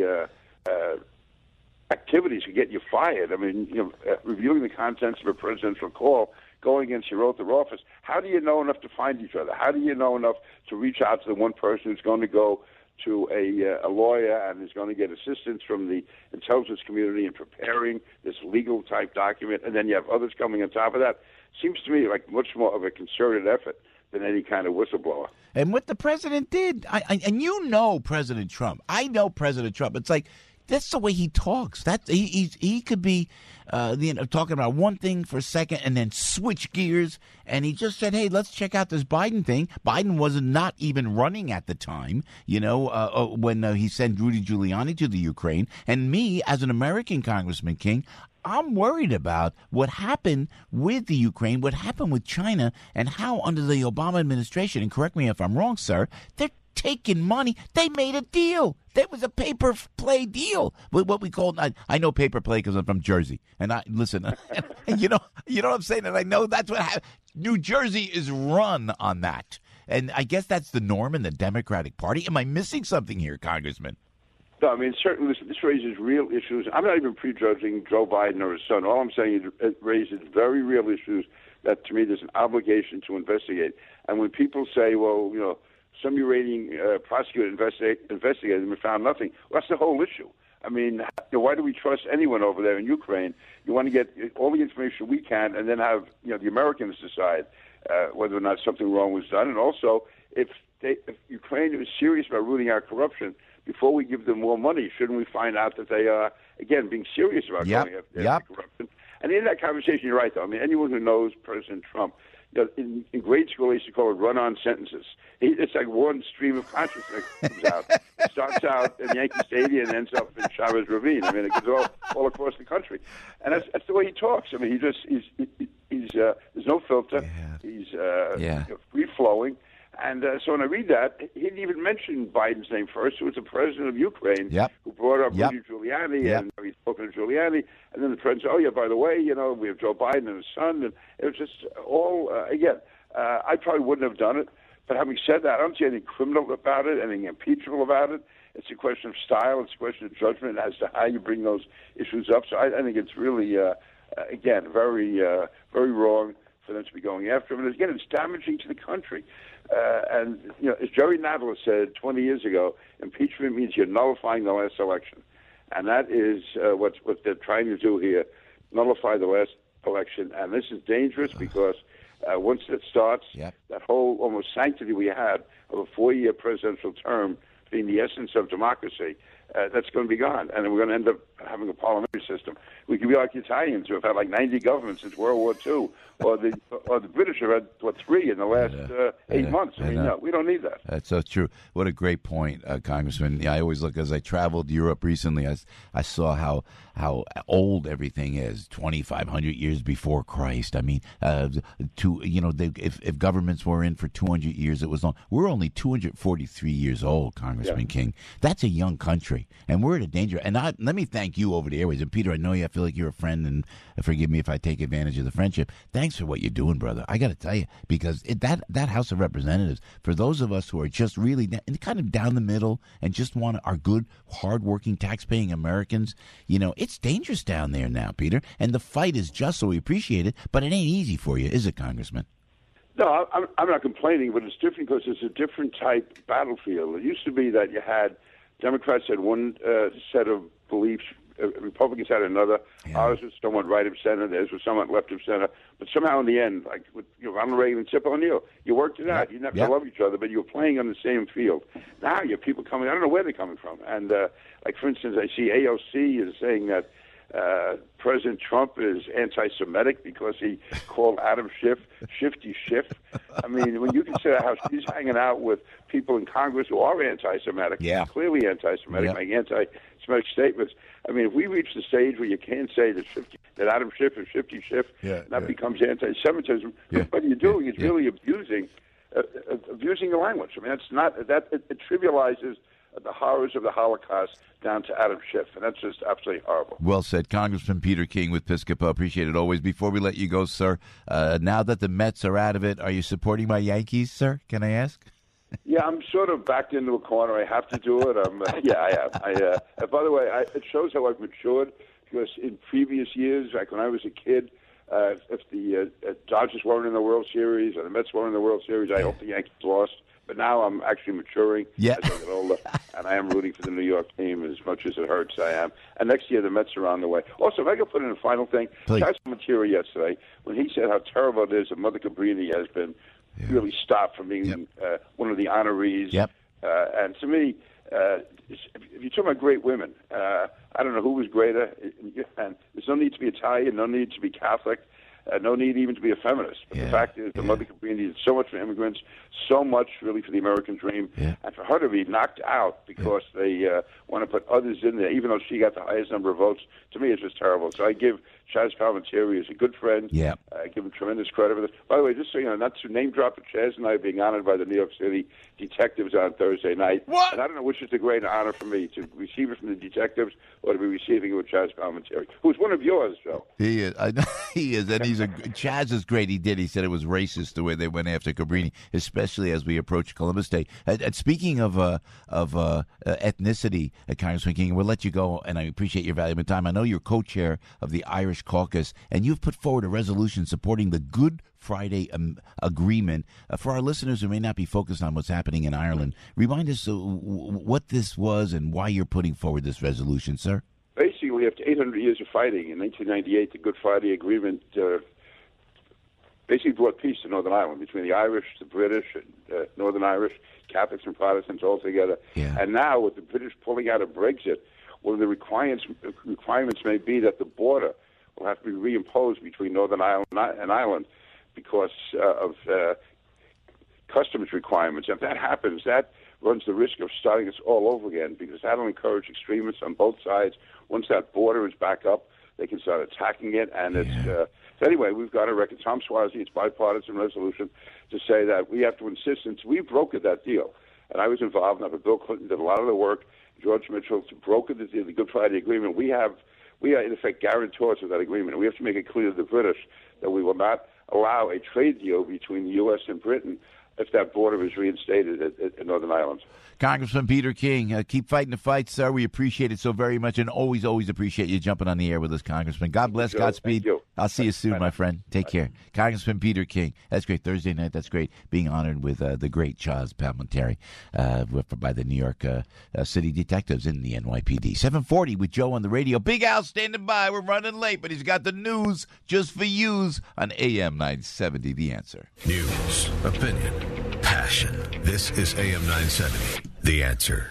activities that get you fired, I mean, reviewing the contents of a presidential call, going against your oath of office, how do you know enough to find each other? How do you know enough to reach out to the one person who's going to go to a lawyer and is going to get assistance from the intelligence community in preparing this legal type document, and then you have others coming on top of that? Seems to me like much more of a concerted effort than any kind of whistleblower.
And what the president did, and President Trump. I know President Trump. It's like, that's the way he talks. He could be talking about one thing for a second and then switch gears. And he just said, "Hey, let's check out this Biden thing." Biden was not even running at the time, when he sent Rudy Giuliani to the Ukraine. And me, as an American Congressman King, I'm worried about what happened with the Ukraine, what happened with China, and how under the Obama administration, and correct me if I'm wrong, sir, they're taking money. They made a deal. There was a paper play deal with what we call. I know paper play because I'm from Jersey, and I listen. you know what I'm saying, and I know that's what happened. New Jersey is run on that, and I guess that's the norm in the Democratic Party. Am I missing something here, Congressman?
No, I mean, certainly this raises real issues. I'm not even prejudging Joe Biden or his son. All I'm saying is it raises very real issues that, to me, there's an obligation to investigate. And when people say, well, some Iranian prosecutor investigated and found nothing, well, that's the whole issue. I mean, why do we trust anyone over there in Ukraine? You want to get all the information we can and then have the Americans decide whether or not something wrong was done. And also, if Ukraine is serious about rooting out corruption, before we give them more money, shouldn't we find out that they are, again, being serious about going after corruption? And in that conversation, you're right, though. I mean, anyone who knows President Trump, in grade school, they used to call it run-on sentences. It's like one stream of consciousness comes out. It starts out in Yankee Stadium and ends up in Chavez Ravine. I mean, it goes all across the country, and that's the way he talks. I mean, he's there's no filter. He's free flowing. And so when I read that, he didn't even mention Biden's name first. It was the president of Ukraine who brought up Rudy Giuliani, and he's spoken to Giuliani. And then the president said, oh, yeah, by the way, we have Joe Biden and his son. And it was just all, again, I probably wouldn't have done it. But having said that, I don't see anything criminal about it, anything impeachable about it. It's a question of style. It's a question of judgment as to how you bring those issues up. So I think it's really, again, very, very wrong for them to be going after him. And again, it's damaging to the country. And, as Jerry Nadler said 20 years ago, impeachment means you're nullifying the last election. And that is what they're trying to do here, nullify the last election. And this is dangerous because once it starts, that whole almost sanctity we had of a 4-year presidential term being the essence of democracy, that's going to be gone. And we're going to end up having a parliamentary system. We could be like the Italians, who have had like 90 governments since World War II, or the British have had, 3 in the last 8 months. I mean, no, we don't need that.
That's so true. What a great point, Congressman. Yeah, I always look, as I traveled Europe recently, I saw how old everything is, 2,500 years before Christ. I mean, if governments were in for 200 years, it was long. We're only 243 years old, Congressman King. That's a young country, and we're at a danger. And let me thank you over the airways. And Peter, I know you. I feel like you're a friend, and forgive me if I take advantage of the friendship. Thanks for what you're doing, brother. I got to tell you, because that House of Representatives, for those of us who are just really kind of down the middle and just are good, hardworking, tax-paying Americans, it's dangerous down there now, Peter. And the fight is just, so we appreciate it, but it ain't easy for you, is it, Congressman?
No, I'm not complaining, but it's different because it's a different type battlefield. It used to be that you had Democrats had one set of beliefs, Republicans had another. Ours was somewhat right of center, theirs was somewhat left of center. But somehow in the end, like with Ronald Reagan and Tip O'Neill, you worked it out. You didn't have to love each other, but you were playing on the same field. Now you have people coming, I don't know where they're coming from. And like, for instance, I see AOC is saying that President Trump is anti-Semitic because he called Adam Schiff Shifty Schiff. I mean, when you consider how she's hanging out with people in Congress who are anti-Semitic, clearly anti-Semitic, making anti-Semitic statements. I mean, if we reach the stage where you can't say that Adam Schiff is Shifty Schiff, that becomes anti-Semitism, what you're doing is really abusing the language. I mean, it trivializes the horrors of the Holocaust down to Adam Schiff, and that's just absolutely horrible.
Well said. Congressman Peter King with Piscopo. Appreciate it always. Before we let you go, sir, now that the Mets are out of it, are you supporting my Yankees, sir? Can I ask?
Yeah, I'm sort of backed into a corner. I have to do it. I am. By the way, it shows how I've matured, because in previous years, like when I was a kid, if the Dodgers weren't in the World Series or the Mets weren't in the World Series, I hope the Yankees lost. But now I'm actually maturing as I get older, and I am rooting for the New York team as much as it hurts. I am. And next year, the Mets are on the way. Also, if I could put in a final thing, Charles Palmentieri yesterday, when he said how terrible it is that Mother Cabrini has been really stopped from being one of the honorees. And to me, if you talk about great women, I don't know who was greater. And there's no need to be Italian, no need to be Catholic. No need even to be a feminist. But the fact is, the Mother Cabrini did so much for immigrants, so much really for the American dream, and for her to be knocked out because they want to put others in there, even though she got the highest number of votes, to me it's just terrible. So I give Chaz Palmentieri as a good friend. I give him tremendous credit for this. By the way, just so you know, not to name drop, but Chaz and I are being honored by the New York City detectives on Thursday night.
What?
And I don't know which is the greater honor for me, to receive it from the detectives or to be receiving it with Chaz Palmentieri, who's one of yours, Joe.
He is. I know he is. And Chaz is great. He said it was racist the way they went after Cabrini, especially as we approach Columbus Day. And speaking of ethnicity, Congressman King, we'll let you go, and I appreciate your valuable time. I know you're co-chair of the Irish Caucus, and you've put forward a resolution supporting the Good Friday Agreement. For our listeners who may not be focused on what's happening in Ireland, remind us what this was and why you're putting forward this resolution, sir.
Basically, after 800 years of fighting, in 1998, the Good Friday Agreement basically brought peace to Northern Ireland between the Irish, the British, and Northern Irish, Catholics and Protestants all together. And now, with the British pulling out of Brexit, one of the requirements may be that the border will have to be reimposed between Northern Ireland and Ireland. because of customs requirements. If that happens, that runs the risk of starting this all over again, because that'll encourage extremists on both sides. Once that border is back up, they can start attacking it. And it's so anyway, we've got a record. Tom Suozzi, it's bipartisan resolution to say that we have to insist, since we brokered that deal, and I was involved, and Bill Clinton did a lot of the work, George Mitchell, to broker the Good Friday Agreement. We are, in effect, guarantors of that agreement. We have to make it clear to the British that we will not allow a trade deal between the U.S. and Britain if that border is reinstated at Northern Ireland.
Congressman Peter King, keep fighting the fight, sir. We appreciate it so very much, and always appreciate you jumping on the air with us, Congressman. God bless, Godspeed. I'll see you soon, my friend. Take care. Congressman Peter King. That's great. Thursday night, that's great. Being honored with the great Chaz Palminteri by the New York City Detectives in the NYPD. 7:40 with Joe on the radio. Big Al standing by. We're running late, but he's got the news just for yous on AM 970, The Answer.
News, opinion, passion. This is AM 970, The Answer.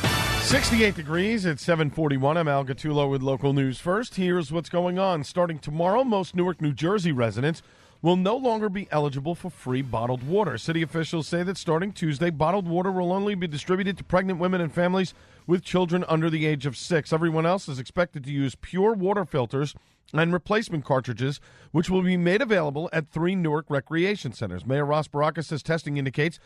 68 degrees at 7:41. I'm Al Gattullo with local news first. Here's what's going on. Starting tomorrow, most Newark, New Jersey residents will no longer be eligible for free bottled water. City officials say that starting Tuesday, bottled water will only be distributed to pregnant women and families with children under the age of 6. Everyone else is expected to use pure water filters and replacement cartridges, which will be made available at 3 Newark recreation centers. Mayor Ross Baraka says testing indicates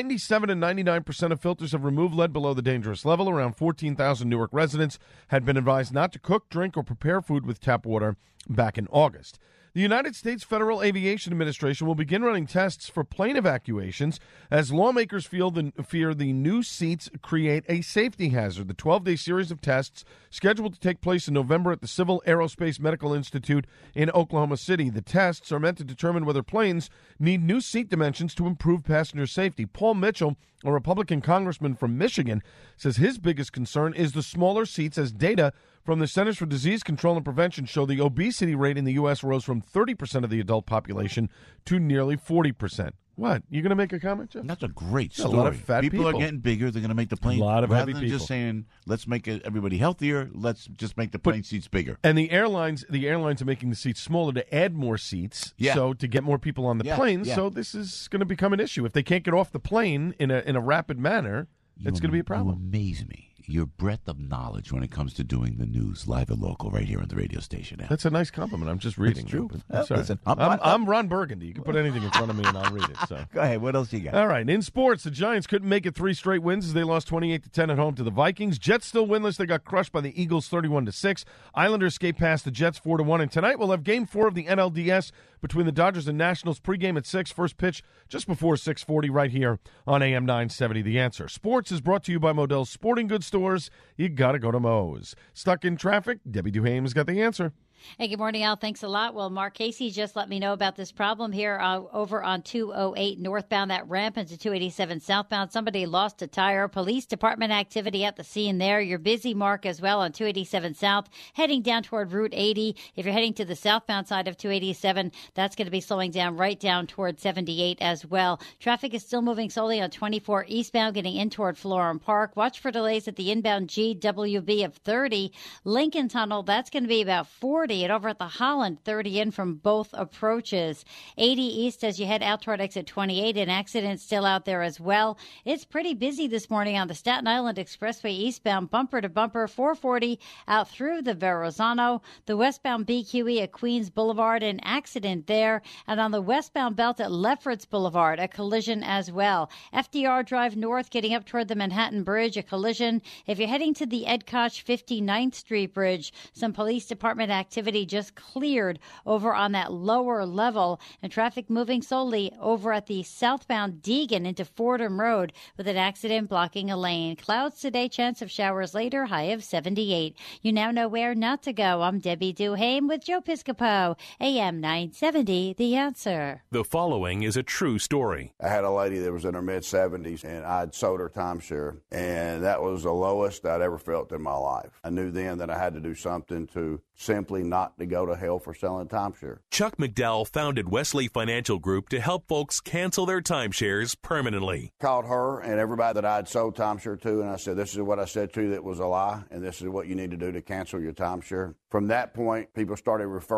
97 and 99% of filters have removed lead below the dangerous level. Around 14,000 Newark residents had been advised not to cook, drink, or prepare food with tap water back in August. The United States Federal Aviation Administration will begin running tests for plane evacuations as lawmakers fear the new seats create a safety hazard. The 12-day series of tests scheduled to take place in November at the Civil Aerospace Medical Institute in Oklahoma City. The tests are meant to determine whether planes need new seat dimensions to improve passenger safety. Paul Mitchell, a Republican congressman from Michigan, says his biggest concern is the smaller seats, as data from the Centers for Disease Control and Prevention show the obesity rate in the U.S. rose from 30% of the adult population to nearly 40%. What? You going to make a comment, Jeff?
That's a great story.
A lot of fat people
are getting bigger. They're going to make the plane.
A lot of
rather
heavy
than
people.
just saying, let's make everybody healthier, let's just make the plane seats bigger.
And the airlines are making the seats smaller to add more seats, so to get more people on the plane.
Yeah.
So this is going to become an issue. If they can't get off the plane in a rapid manner, it's going to be a problem.
You amaze me. Your breadth of knowledge when it comes to doing the news live and local right here on the radio station.
That's a nice compliment. I'm just reading.
It's true.
Listen, I'm Ron Burgundy. You can put anything in front of me and I'll read it. So
go ahead. What else you got?
All right. In sports, the Giants couldn't make it 3 straight wins as they lost 28-10 at home to the Vikings. Jets still winless. They got crushed by the Eagles 31-6. Islanders escaped past the Jets 4-1. And tonight we'll have Game 4 of the NLDS between the Dodgers and Nationals. Pregame at 6. First pitch just before 6:40 right here on AM 970. The Answer. Sports is brought to you by Modell's Sporting Goods Stores. You got to go to Moe's. Stuck in traffic? Debbie Duhame's got the answer.
Hey, good morning, Al. Thanks a lot. Well, Mark Casey just let me know about this problem here over on 208 northbound, that ramp into 287 southbound. Somebody lost a tire. Police department activity at the scene there. You're busy, Mark, as well on 287 south, heading down toward Route 80. If you're heading to the southbound side of 287, that's going to be slowing down right down toward 78 as well. Traffic is still moving slowly on 24 eastbound, getting in toward Florham Park. Watch for delays at the inbound GWB of 30. Lincoln Tunnel, that's going to be about 40. And over at the Holland, 30 in from both approaches. 80 east as you head out toward exit 28. An accident still out there as well. It's pretty busy this morning on the Staten Island Expressway eastbound, bumper to bumper, 440 out through the Verrazano. The westbound BQE at Queens Boulevard, an accident there. And on the westbound belt at Lefferts Boulevard, a collision as well. FDR Drive North, getting up toward the Manhattan Bridge, a collision. If you're heading to the Ed Koch 59th Street Bridge, some police department activity just cleared over on that lower level, and traffic moving slowly over at the southbound Deegan into Fordham Road with an accident blocking a lane. Clouds today, chance of showers later, high of 78. You now know where not to go. I'm Debbie Duhame with Joe Piscopo, AM 970, The Answer.
The following is a true story.
I had a lady that was in her mid-70s, and I'd sold her timeshare, and that was the lowest I'd ever felt in my life. I knew then that I had to do something to simply not to go to hell for selling timeshare.
Chuck McDowell founded Wesley Financial Group to help folks cancel their timeshares permanently.
Called her and everybody that I'd sold timeshare to, and I said, this is what I said to you that was a lie, and this is what you need to do to cancel your timeshare. From that point, people started referring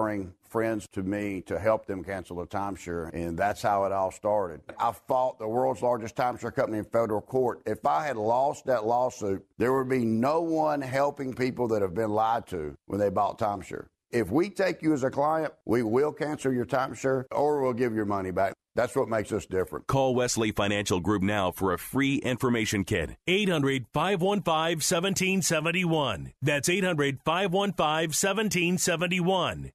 friends to me to help them cancel their timeshare, and that's how it all started. I fought the world's largest timeshare company in federal court. If I had lost that lawsuit, there would be no one helping people that have been lied to when they bought timeshare. If we take you as a client, we will cancel your timeshare or we'll give your money back. That's what makes us different.
Call Wesley Financial Group now for a free information kit. 800-515-1771. That's 800-515-1771.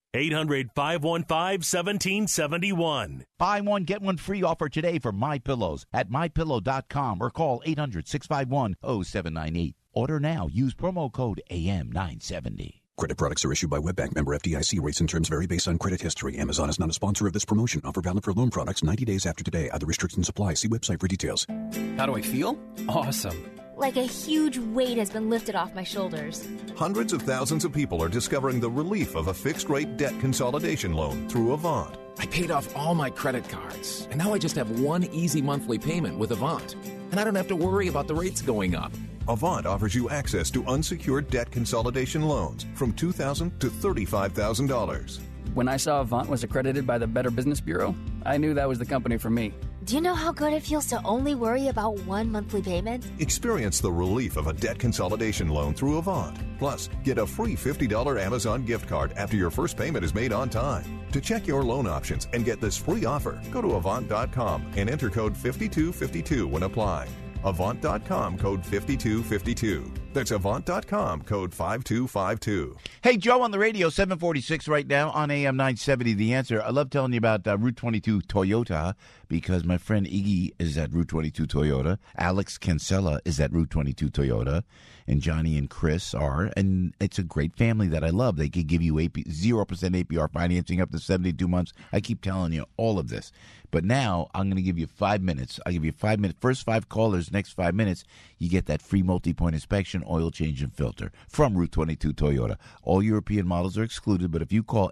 800-515-1771.
Buy one, get one free offer today for MyPillows at MyPillow.com or call 800-651-0798. Order now. Use promo code AM970.
Credit products are issued by WebBank, member FDIC. Rates and terms vary based on credit history. Amazon is not a sponsor of this promotion. Offer valid for loan products 90 days after today. Other restrictions apply. See website for details.
How do I feel? Awesome.
Like a huge weight has been lifted off my shoulders.
Hundreds of thousands of people are discovering the relief of a fixed-rate debt consolidation loan through Avant.
I paid off all my credit cards, and now I just have one easy monthly payment with Avant. And I don't have to worry about the rates going up.
Avant offers you access to unsecured debt consolidation loans from $2,000 to $35,000.
When I saw Avant was accredited by the Better Business Bureau, I knew that was the company for me.
Do you know how good it feels to only worry about one monthly payment?
Experience the relief of a debt consolidation loan through Avant. Plus, get a free $50 Amazon gift card after your first payment is made on time. To check your loan options and get this free offer, go to Avant.com and enter code 5252 when applying. Avant.com, code 5252. That's Avant.com, code 5252.
Hey, Joe on the radio, 746 right now on AM 970, The Answer. I love telling you about Route 22 Toyota because my friend Iggy is at Route 22 Toyota. Alex Cancella is at Route 22 Toyota. And Johnny and Chris are. And it's a great family that I love. They could give you 0% APR financing up to 72 months. I keep telling you all of this. But now I'm going to give you 5 minutes. I'll give you 5 minutes. First 5 callers, next 5 minutes, you get that free multi-point inspection, oil change, and filter from Route 22 Toyota. All European models are excluded, but if you call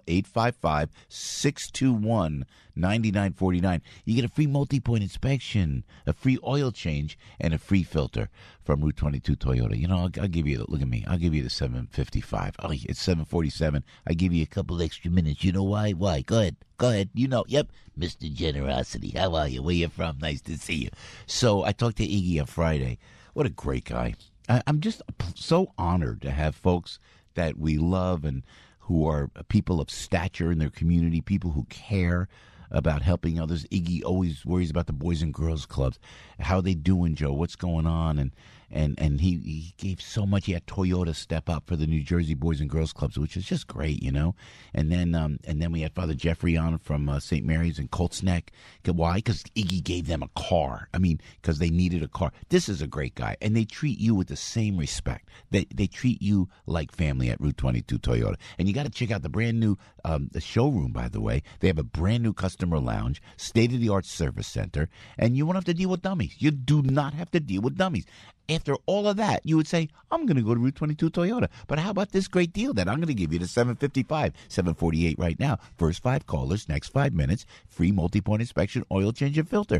855-621-9949, you get a free multi-point inspection, a free oil change, and a free filter from Route 22 Toyota. You know, I'll give you, look at me, I'll give you the 755. Oh, it's 747. I give you a couple extra minutes. You know why? Why? Go ahead. You know, yep, Mr. Generosity. How are you? Where you from? Nice to see you. So I talked to Iggy on Friday. What a great guy. I'm just so honored to have folks that we love and who are people of stature in their community, people who care about helping others. Iggy always worries about the Boys and Girls Clubs. How they doing, Joe? What's going on? And he gave so much. He had Toyota step up for the New Jersey Boys and Girls Clubs, which is just great, you know. And then we had Father Jeffrey on from St. Mary's and Colts Neck. Why? Because Iggy gave them a car. I mean, because they needed a car. This is a great guy, and they treat you with the same respect. They treat you like family at Route 22 Toyota. And you got to check out the brand new the showroom. By the way, they have a brand new customer lounge, state of the art service center, and you won't have to deal with dummies. You do not have to deal with dummies. After all of that, you would say, I'm going to go to Route 22 Toyota. But how about this great deal that I'm going to give you the 755, 748 right now. First 5 callers, next 5 minutes, free multi-point inspection, oil change, and filter.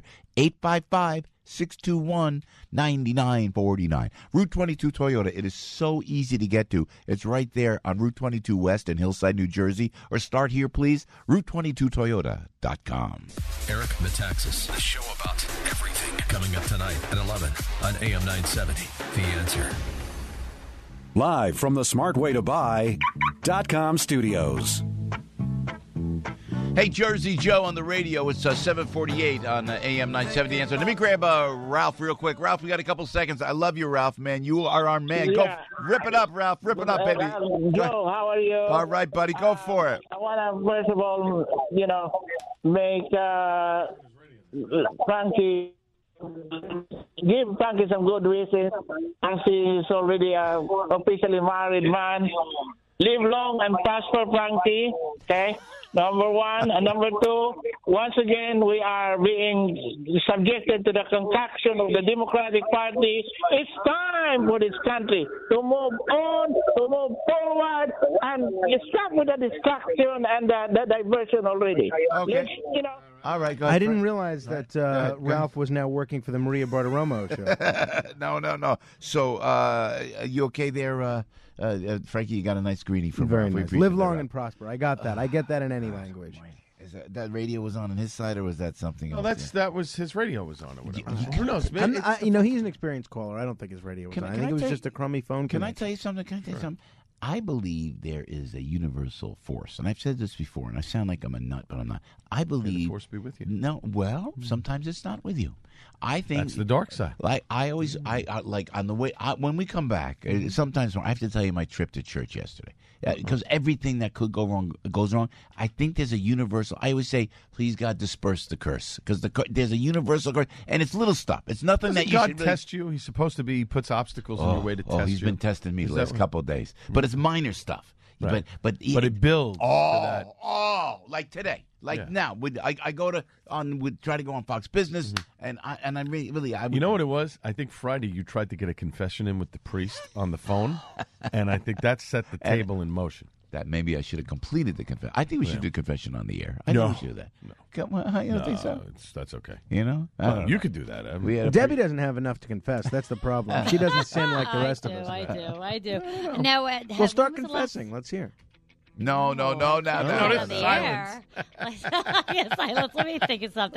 855-621-9949. Route 22 Toyota. It is so easy to get to. It's right there on Route 22 West in Hillside, New Jersey. Or start here, please, Route22Toyota.com.
Eric Metaxas, the show about everything. Coming up tonight at 11 on AM 970. The Answer.
Live from the SmartWayToBuy.com studios.
Hey, Jersey Joe on the radio. It's 748 on AM 970 Answer. Let me grab Ralph real quick. Ralph, we got a couple seconds. I love you, Ralph, man. You are our man.
Yeah.
Go rip it up, Ralph. Rip it up, baby.
Joe, how are you?
All right, buddy. Go for it.
I want to, first of all, make Frankie, give Frankie some good wishes. As he's already an officially married man. Live long and prosper, Frankie. Okay? Number one. And number two, once again, we are being subjected to the concoction of the Democratic Party. It's time for this country to move on, to move forward, and stop with the distraction and the diversion already.
Okay. All right, go
I
ahead.
didn't
Frank.
realize that
Go ahead.
Ralph was now working for the Maria Bartiromo show.
No. So, you okay there, Frankie? You got a nice greeting from
Very
Ralph. We
nice.
appreciate
Live
that,
long
Ralph.
and prosper. I got that. I get that in any language.
Is that radio was on his side, or was that something
No,
else?
that was his radio was on or whatever. Who knows?
I'm- he's an experienced caller. I don't think his radio was on. I think it was just a crummy phone
Can I
connection.
tell you something? Can I tell you something? I believe there is a universal force, and I've said this before, and I sound like I'm a nut, but I'm not. I believe
the force be with you.
No, well, sometimes it's not with you. I think
That's the dark side.
Like I always, I like on the way when we come back. Sometimes I have to tell you my trip to church yesterday because everything that could go wrong goes wrong. I think there's a universal. I always say, please God, disperse the curse because there's a universal curse, and it's little stuff. It's nothing
Doesn't
that you
God
should really,
test you? He's supposed to be. He puts obstacles in your way to test you.
He's been testing me
Is
the
that
last
what-
couple of days, but it's minor stuff.
Right.
But
it builds to that.
Like today, now, I go to try to go on Fox Business, and I really
You know what it was? I think Friday you tried to get a confession in with the priest on the phone, and I think that set the table in motion.
That maybe I should have completed the confession. I think we should do confession on the air. I
No.
think we should do that. Come on, you don't think so?
That's okay.
You know, I
Well,
don't
you
know.
could do that. I mean,
We had a
Debbie doesn't have enough to confess. That's the problem. She doesn't sin like the rest of us.
I do. Now,
Well, start confessing. Let's hear.
No.
on the air. Yes, silence. Let me think of something.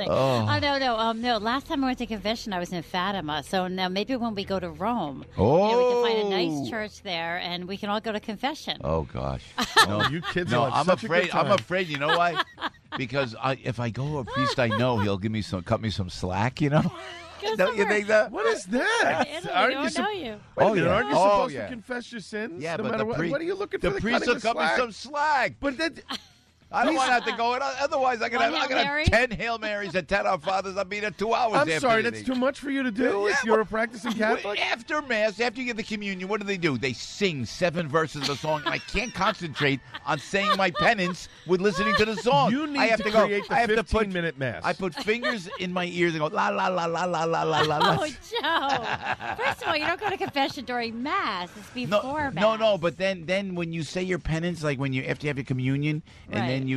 No. Last time I went to confession, I was in Fatima. So now maybe when we go to Rome, we can find a nice church there, and we can all go to confession.
Oh gosh,
you kids
No,
will have
I'm
such a
afraid.
good time.
I'm afraid. You know why? Because if I go to a priest, I know he'll cut me some slack. You know. Don't you think that?
What is that?
Italy,
Aren't
don't
you
know you.
Wait a minute, aren't you supposed
yeah.
to confess your sins?
Yeah,
no
but
matter
the
what.
priest.
What are you looking for?
The priest will cut me some slack.
But that.
I don't want to have to go. Otherwise, I could
One
have
Hail Mary?
10 Hail Marys and 10 Our Fathers. I'll be there 2 hours.
I'm
after
sorry,
the
that's
thing.
too much for you to do if you're a practicing Catholic?
After Mass, after you get the communion, what do? They sing 7 verses of the song, and I can't concentrate on saying my penance with listening to the song.
You need
I have
to
go.
create the
I have to put
15-minute Mass.
I put fingers in my ears and go la la la la la la la la.
Oh, Joe. First of all, you don't go to confession during Mass. It's before Mass.
No. But then when you say your penance, like when after you have your communion, and
Right.
then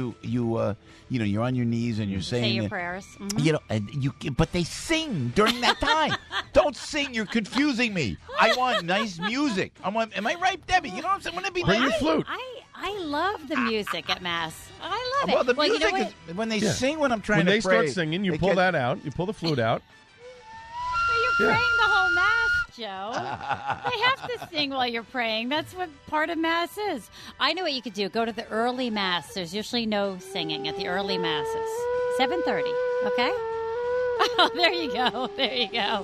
you're on your knees and you're saying
Say your
it.
prayers. Mhm.
You know, but they sing during that time. Don't sing. You're confusing me. I want nice music. Am I right, Debbie? You know what I'm saying? Wouldn't it be
Bring your
nice?
flute.
I love the music at Mass. I love it.
Well, the
you
music
know what?
is when they sing when I'm trying
When
to
they
pray.
start singing, you
they
pull
get-
that out. You pull the flute out.
You're praying the whole Mass, Joe. They have to sing while you're praying. That's what part of Mass is. I know what you could do. Go to the early Mass. There's usually no singing at the early Masses. 7:30, okay? Oh, there you go. There you go.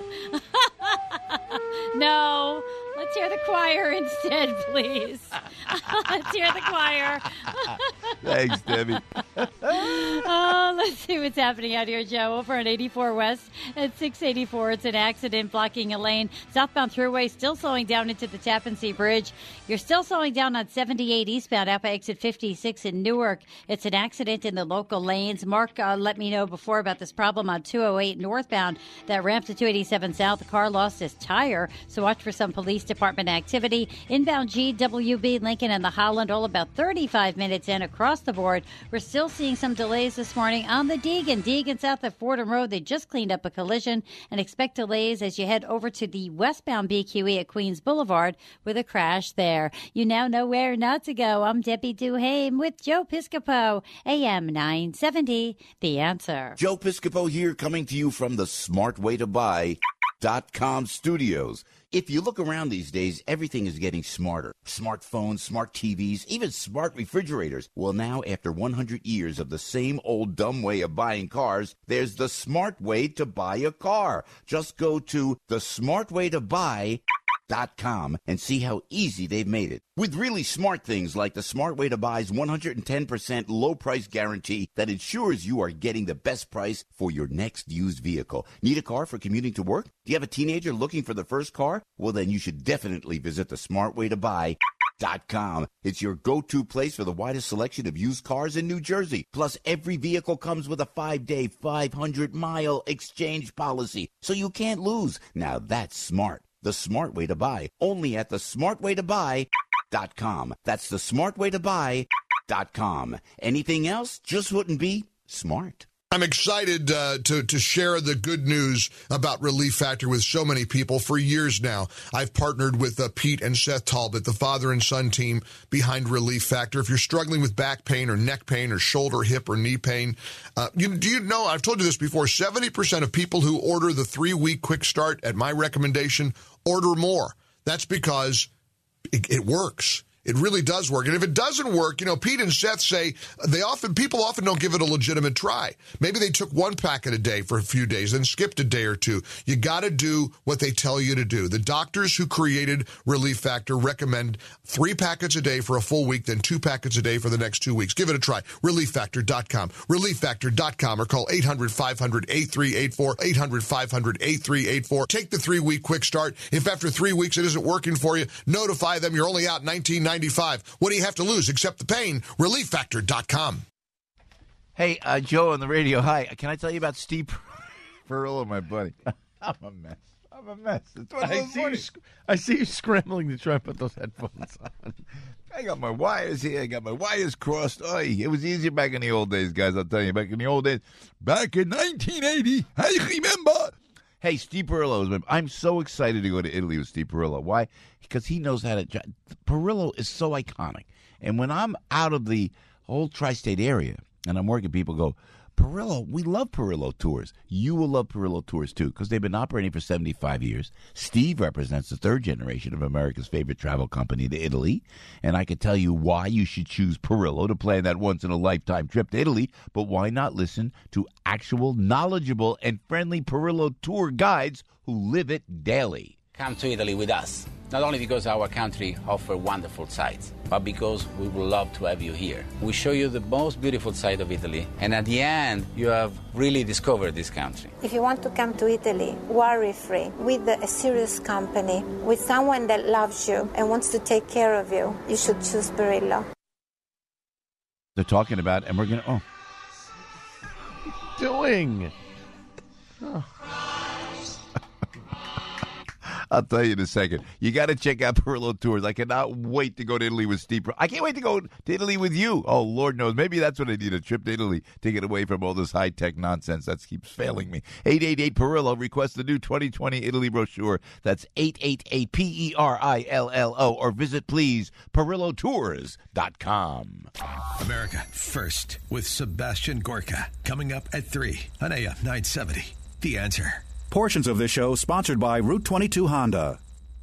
No. Let's hear the choir instead, please. Let's hear the choir.
Thanks, Debbie.
Oh, let's see what's happening out here, Joe. Over on 84 West at 684, it's an accident blocking a lane. Southbound Thruway still slowing down into the Tappan Zee Bridge. You're still slowing down on 78 eastbound out by exit 56 in Newark. It's an accident in the local lanes. Mark let me know before about this problem on 208 northbound. That ramp to 287 south. The car lost its tire, so watch for some police department activity. Inbound GWB, Lincoln and the Holland, all about 35 minutes in across the board. We're still seeing some delays this morning on the Deegan south of Fordham Road. They just cleaned up a collision and expect delays as you head over to the westbound BQE at Queens Boulevard with a crash there. You now know where not to go. I'm Debbie Duhame with Joe Piscopo, AM 970, The Answer.
Joe Piscopo here, coming to you from the smartwaytobuy.com studios. If you look around these days, everything is getting smarter. Smartphones, smart TVs, even smart refrigerators. Well, now, after 100 years of the same old dumb way of buying cars, there's the smart way to buy a car. Just go to thesmartwaytobuy.com and see how easy they've made it. With really smart things like the Smart Way to Buy's 110% low price guarantee that ensures you are getting the best price for your next used vehicle. Need a car for commuting to work? Do you have a teenager looking for the first car? Well, then you should definitely visit thesmartwaytobuy.com. It's your go-to place for the widest selection of used cars in New Jersey. Plus, every vehicle comes with a 5-day, 500-mile exchange policy, so you can't lose. Now that's smart. The Smart Way to Buy, only at thesmartwaytobuy.com. That's thesmartwaytobuy.com. Anything else just wouldn't be smart.
I'm excited to share the good news about Relief Factor with so many people. For years now, I've partnered with Pete and Seth Talbot, the father and son team behind Relief Factor. If you're struggling with back pain or neck pain or shoulder, hip, or knee pain, do you know, I've told you this before, 70% of people who order the 3-week quick start at my recommendation order more. That's because it works. It really does work. And if it doesn't work, Pete and Seth say people often don't give it a legitimate try. Maybe they took 1 packet a day for a few days, then skipped a day or two. You got to do what they tell you to do. The doctors who created Relief Factor recommend 3 packets a day for a full week, then 2 packets a day for the next 2 weeks. Give it a try. ReliefFactor.com. ReliefFactor.com, or call 800-500-8384. 800-500-8384. Take the 3-week quick start. If after 3 weeks it isn't working for you, notify them you're only out $19.95. What do you have to lose except the pain? ReliefFactor.com.
Hey, Joe on the radio. Hi. Can I tell you about Steve Perillo, my buddy? I'm a mess. It's one of those mornings.
I see you scrambling to try and put those headphones on.
I got my wires here. I got my wires crossed. Oh, it was easier back in the old days, guys. I'll tell you. Back in the old days. Back in 1980. I remember. Hey, Steve Perillo. I'm so excited to go to Italy with Steve Perillo. Why? Because he knows how to. Perillo is so iconic. And when I'm out of the whole tri-state area and I'm working, people go, Perillo, we love Perillo Tours. You will love Perillo Tours, too, because they've been operating for 75 years. Steve represents the 3rd generation of America's favorite travel company to Italy. And I can tell you why you should choose Perillo to plan that once-in-a-lifetime trip to Italy. But why not listen to actual, knowledgeable, and friendly Perillo tour guides who live it daily?
Come to Italy with us, not only because our country offers wonderful sights, but because we would love to have you here. We show you the most beautiful side of Italy, and at the end, you have really discovered this country.
If you want to come to Italy worry-free, with a serious company, with someone that loves you and wants to take care of you, you should choose Perillo.
They're talking about, and we're going to,
doing?
Oh. I'll tell you in a second. You got to check out Perillo Tours. I cannot wait to go to Italy with Steve. I can't wait to go to Italy with you. Oh, Lord knows. Maybe that's what I need, a trip to Italy to get away from all this high-tech nonsense that keeps failing me. 888-PERILLO. Request the new 2020 Italy brochure. That's 888-PERILLO. Or visit, please, PerilloTours.com.
America First with Sebastian Gorka. Coming up at 3 on AM 970. The Answer.
Portions of this show sponsored by Route 22 Honda.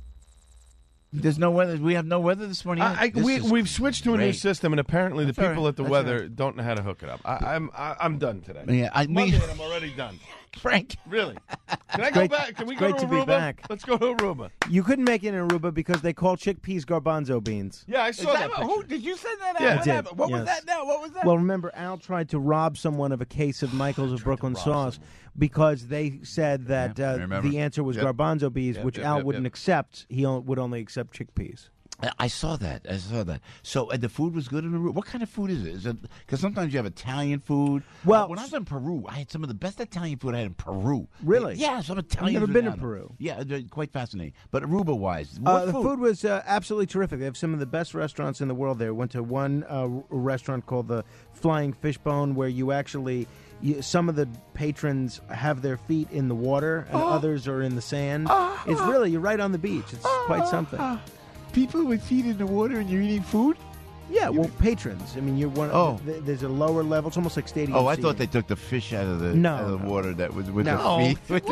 There's no weather. We have no weather this morning.
We've switched to a new
great.
system, and apparently
That's
the people
all right.
at the
That's
weather
all right.
don't know how to hook it up. I'm done today.
Yeah,
Monday, and I'm already done.
Frank,
really? Can I go back? Can we go
great
to
to be
Aruba?
back.
Let's go to Aruba.
You couldn't make it in Aruba because they call chickpeas garbanzo beans.
Yeah, I saw that.
Who did you send that out?
Yeah,
what
I did.
happened? What was
Yes.
that now? What was that?
Well, remember, Al tried to rob someone of a case of Michael's of Brooklyn sauce because they said that
remember.
the answer was
Yep.
garbanzo beans,
Yep,
which
yep,
Al
yep,
wouldn't
yep.
accept. He would only accept chickpeas.
I saw that. So the food was good in Peru. What kind of food is it? Is it because sometimes you have Italian food?
Well,
when I was in Peru, I had some of the best Italian food I had in Peru.
Really?
Yeah, some Italian.
I've never been to Peru.
Yeah, they're quite fascinating. But Aruba-wise,
The food was absolutely terrific. They have some of the best restaurants in the world there. Went to one restaurant called the Flying Fishbone where you actually... some of the patrons have their feet in the water and others are in the sand. It's really, you're right on the beach. It's quite something.
People with feet in the water and you're eating food?
Yeah, well, patrons. I mean, you're one. There's a lower level. It's almost like stadium.
Oh, I
seating.
thought they took the fish out of the water that was with
No.
the feet. With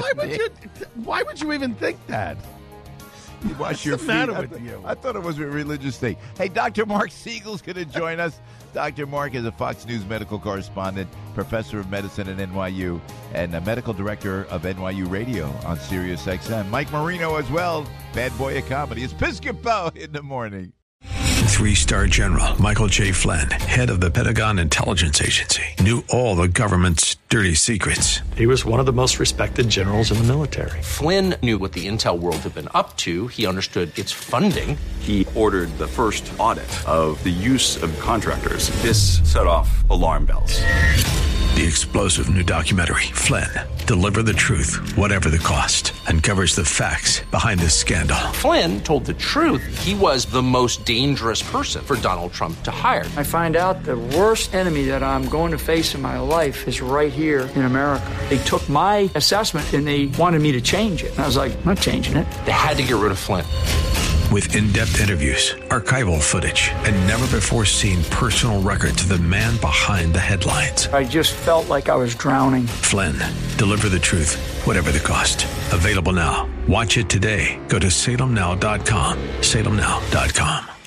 Why would you even think that?
You wash your
What's
feet.
the matter with you?
I thought it was a religious thing. Hey, Dr. Mark Siegel's going to join us. Dr. Mark is a Fox News medical correspondent, professor of medicine at NYU, and a medical director of NYU Radio on Sirius XM. Mike Marino as well, bad boy of comedy. It's Piscopo in the morning.
3-star General Michael J. Flynn, head of the Pentagon Intelligence Agency, knew all the government's dirty secrets.
He was one of the most respected generals in the military. Flynn knew what the intel world had been up to. He understood its funding.
He ordered the first audit of the use of contractors. This set off alarm bells.
The The explosive new documentary, Flynn, Deliver the Truth, Whatever the Cost, uncovers the facts behind this scandal.
Flynn told the truth. He was the most dangerous person for Donald Trump to hire.
I find out the worst enemy that I'm going to face in my life is right here in America. They took my assessment and they wanted me to change it. And I was like, I'm not changing it.
They had to get rid of Flynn.
With in-depth interviews, archival footage, and never-before-seen personal records of the man behind the headlines.
I just felt like I was drowning.
Flynn, Deliver the Truth, Whatever the Cost. Available now. Watch it today. Go to salemnow.com. salemnow.com.